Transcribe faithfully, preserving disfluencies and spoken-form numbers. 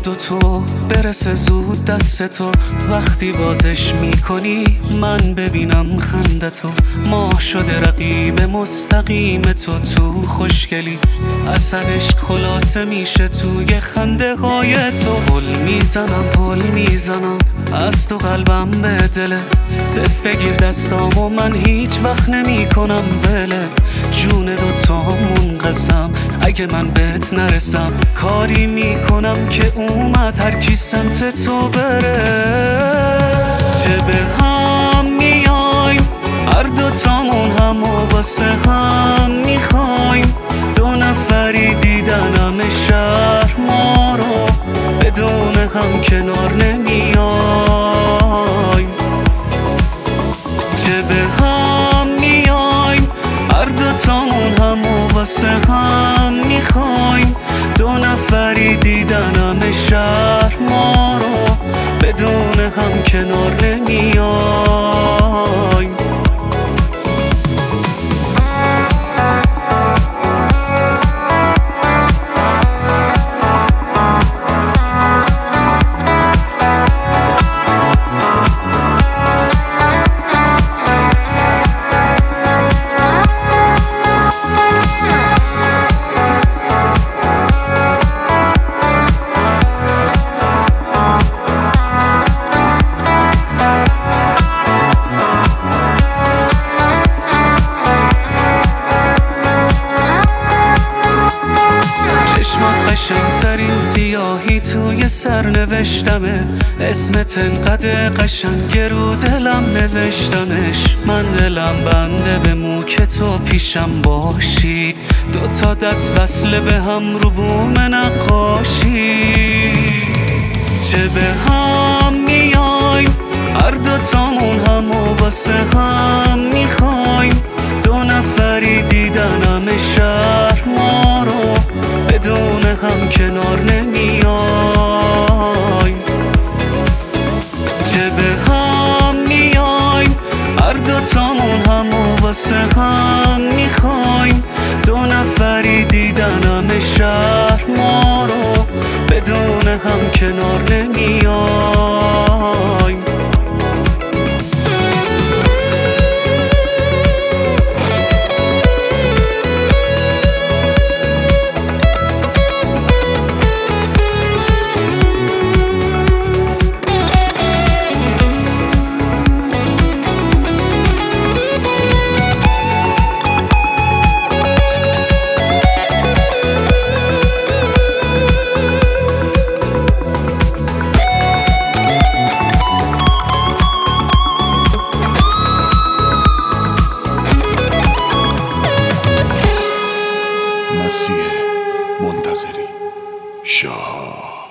یاد و تو برسه زود دست تو، وقتی بازش میکنی من ببینم خندتو. ماه شده رقیب مستقیم تو تو خوشگلی، اصلا عشق خلاصه میشه توی خنده های تو. پل میزنم پل میزنم از تو قلبم به دلت، صف بگیر دستامو من هیچ وقت نمی کنم ولت. جون دوتامون قسم اگه من بهت نرسم، کاری میکنم که اومد هر کی سمت تو بره. چه به هم میایم هر دوتامون هم و واسه هم میخوایم، دو نفری دیدنم شهر ما رو بدون هم کنار نمیایم. چه به هم میایم هر دوتامون هم و واسه هم میخوایم، دو نفری دیدنم شهر ما رو بدون هم کنار نمیایم. قشنگترین سیاهی توی سر نوشتمه، اسمت انقدر قشنگ رو دلم نوشتمش. من دلم بنده به مو که تو پیشم باشی، دوتا دست وصله به هم رو بوم نقاشی. چه به هم میایم هر دوتامون هم و واسه هم میخوایم، دو نفری دیدنم شهر ما رو بدون هم کنار نمیایم. چه به هم میایم هر دوتامون هم و واسه هم میخوایم، دو نفری دیدنم شهر ما رو بدون هم کنار نمیایم. مسیح منتظری شاه.